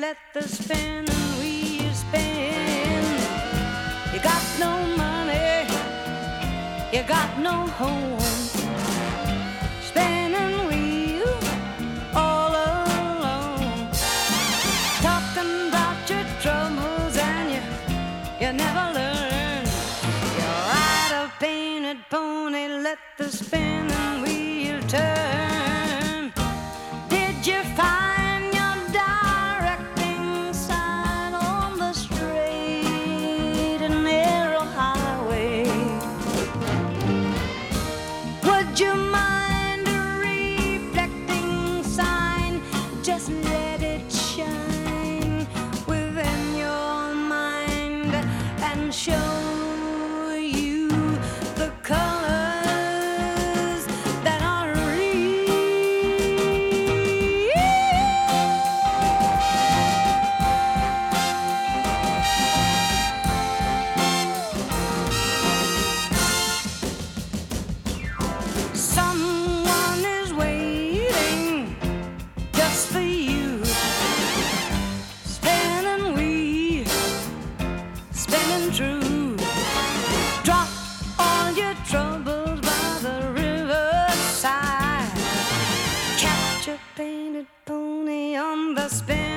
let the spinning wheel spin. You got no money, you got no home. Spinning wheel all alone. Talking about your troubles and you never learn. You ride a painted pony, let the spinning wheel turn. Did you find your directing sign on the straight and narrow highway? Would you mind a reflecting sign? Just let it shine within your mind and show you the colors that are someone is waiting just for you. Spinning wheel, spinning true. Drop all your troubles by the riverside. Catch a painted pony on the spin.